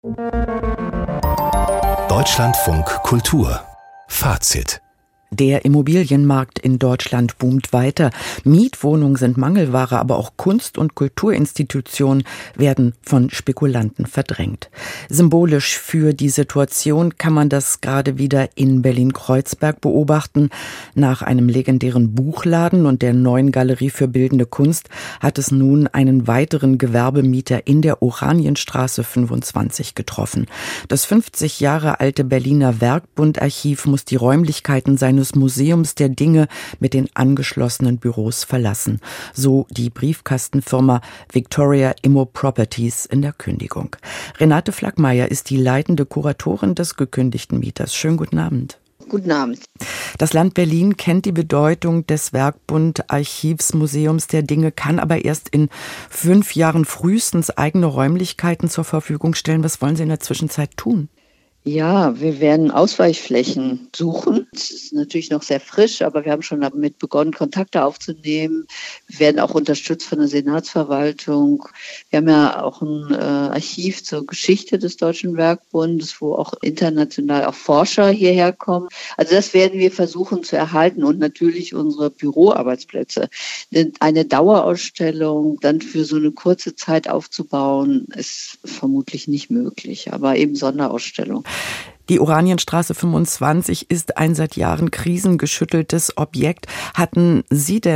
Deutschlandfunk Kultur Fazit. Der Immobilienmarkt in Deutschland boomt weiter. Mietwohnungen sind Mangelware, aber auch Kunst- und Kulturinstitutionen werden von Spekulanten verdrängt. Symbolisch für die Situation kann man das gerade wieder in Berlin-Kreuzberg beobachten. Nach einem legendären Buchladen und der neuen Galerie für bildende Kunst hat es nun einen weiteren Gewerbemieter in der Oranienstraße 25 getroffen. Das 50 Jahre alte Berliner Werkbund-Archiv muss die Räumlichkeiten seines Museums der Dinge mit den angeschlossenen Büros verlassen. So die Briefkastenfirma Victoria Immo Properties in der Kündigung. Renate Flackmeier ist die leitende Kuratorin des gekündigten Mieters. Schönen guten Abend. Guten Abend. Das Land Berlin kennt die Bedeutung des Werkbund-Archivsmuseums der Dinge, kann aber erst in 5 Jahren frühestens eigene Räumlichkeiten zur Verfügung stellen. Was wollen Sie in der Zwischenzeit tun? Ja, wir werden Ausweichflächen suchen. Es ist natürlich noch sehr frisch, aber wir haben schon damit begonnen, Kontakte aufzunehmen. Wir werden auch unterstützt von der Senatsverwaltung. Wir haben ja auch ein Archiv zur Geschichte des Deutschen Werkbundes, wo auch international auch Forscher hierher kommen. Also das werden wir versuchen zu erhalten und natürlich unsere Büroarbeitsplätze. Eine Dauerausstellung dann für so eine kurze Zeit aufzubauen, ist vermutlich nicht möglich, aber eben Sonderausstellung. Die Oranienstraße 25 ist ein seit Jahren krisengeschütteltes Objekt. Hatte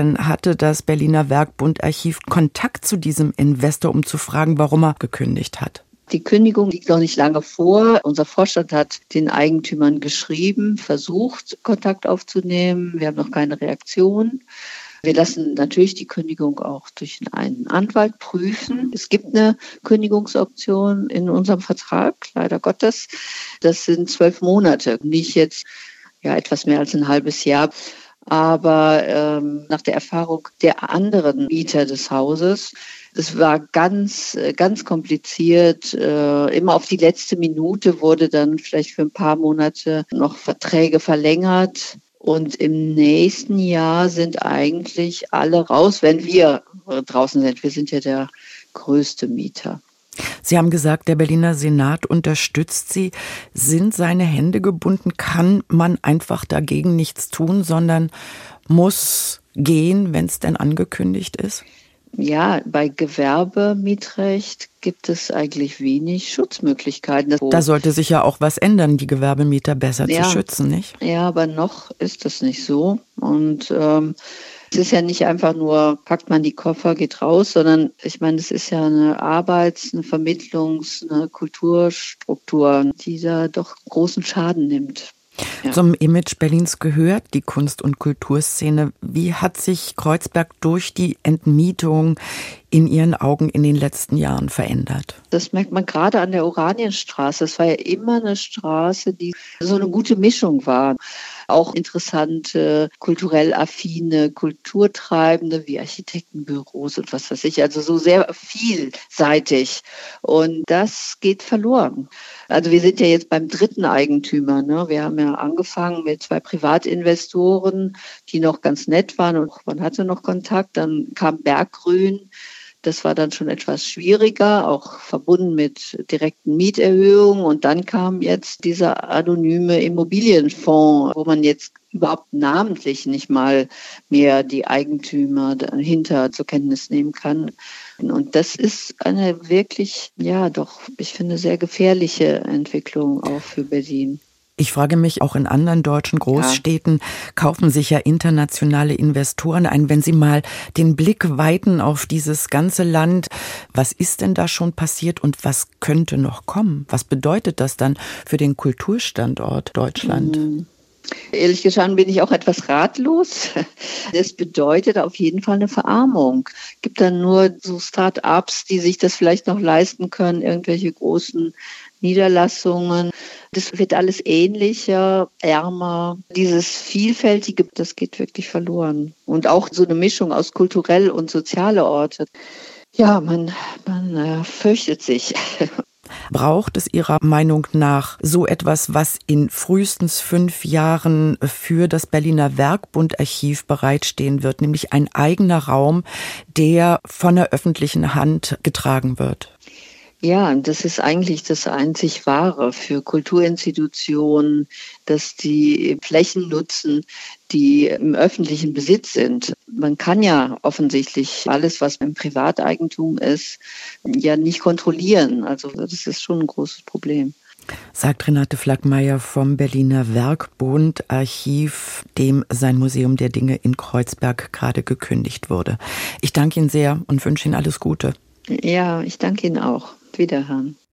das Berliner Werkbund-Archiv Kontakt zu diesem Investor, um zu fragen, warum er gekündigt hat? Die Kündigung liegt noch nicht lange vor. Unser Vorstand hat den Eigentümern geschrieben, versucht, Kontakt aufzunehmen. Wir haben noch keine Reaktion. Wir lassen natürlich die Kündigung auch durch einen Anwalt prüfen. Es gibt eine Kündigungsoption in unserem Vertrag, leider Gottes. Das sind 12 Monate, nicht jetzt etwas mehr als ein halbes Jahr. Aber nach der Erfahrung der anderen Mieter des Hauses, es war ganz, ganz kompliziert. Immer auf die letzte Minute wurde dann vielleicht für ein paar Monate noch Verträge verlängert. Und im nächsten Jahr sind eigentlich alle raus, wenn wir draußen sind. Wir sind ja der größte Mieter. Sie haben gesagt, der Berliner Senat unterstützt Sie. Sind seine Hände gebunden? Kann man einfach dagegen nichts tun, sondern muss gehen, wenn es denn angekündigt ist? Ja, bei Gewerbemietrecht gibt es eigentlich wenig Schutzmöglichkeiten. Da sollte sich ja auch was ändern, die Gewerbemieter besser zu schützen, nicht? Ja, aber noch ist das nicht so. Und es ist ja nicht einfach nur, packt man die Koffer, geht raus, sondern ich meine, es ist ja eine eine eine Kulturstruktur, die da doch großen Schaden nimmt. Ja. Zum Image Berlins gehört die Kunst- und Kulturszene. Wie hat sich Kreuzberg durch die Entmietung in Ihren Augen in den letzten Jahren verändert? Das merkt man gerade an der Oranienstraße. Es war ja immer eine Straße, die so eine gute Mischung war. Auch interessante, kulturell affine, Kulturtreibende wie Architektenbüros und was weiß ich. Also so sehr vielseitig. Und das geht verloren. Also wir sind ja jetzt beim dritten Eigentümer. Ne? Wir haben ja angefangen mit 2 Privatinvestoren, die noch ganz nett waren und man hatte noch Kontakt. Dann kam Berggrün. Das war dann schon etwas schwieriger, auch verbunden mit direkten Mieterhöhungen. Und dann kam jetzt dieser anonyme Immobilienfonds, wo man jetzt überhaupt namentlich nicht mal mehr die Eigentümer dahinter zur Kenntnis nehmen kann. Und das ist eine wirklich, ich finde, sehr gefährliche Entwicklung auch für Berlin. Ich frage mich, auch in anderen deutschen Großstädten kaufen sich ja internationale Investoren ein. Wenn Sie mal den Blick weiten auf dieses ganze Land, was ist denn da schon passiert und was könnte noch kommen? Was bedeutet das dann für den Kulturstandort Deutschland? Ehrlich gesagt bin ich auch etwas ratlos. Das bedeutet auf jeden Fall eine Verarmung. Es gibt dann nur so Start-ups, die sich das vielleicht noch leisten können, irgendwelche großen Niederlassungen. Das wird alles ähnlicher, ärmer. Dieses Vielfältige, das geht wirklich verloren. Und auch so eine Mischung aus kulturell und soziale Orte. Ja, man fürchtet sich. Braucht es Ihrer Meinung nach so etwas, was in frühestens 5 Jahren für das Berliner Werkbund-Archiv bereitstehen wird, nämlich ein eigener Raum, der von der öffentlichen Hand getragen wird? Ja, und das ist eigentlich das einzig Wahre für Kulturinstitutionen, dass die Flächen nutzen, die im öffentlichen Besitz sind. Man kann ja offensichtlich alles, was im Privateigentum ist, ja nicht kontrollieren. Also das ist schon ein großes Problem. Sagt Renate Flackmeier vom Berliner Werkbund Archiv, dem sein Museum der Dinge in Kreuzberg gerade gekündigt wurde. Ich danke Ihnen sehr und wünsche Ihnen alles Gute. Ja, ich danke Ihnen auch. Wiederhören.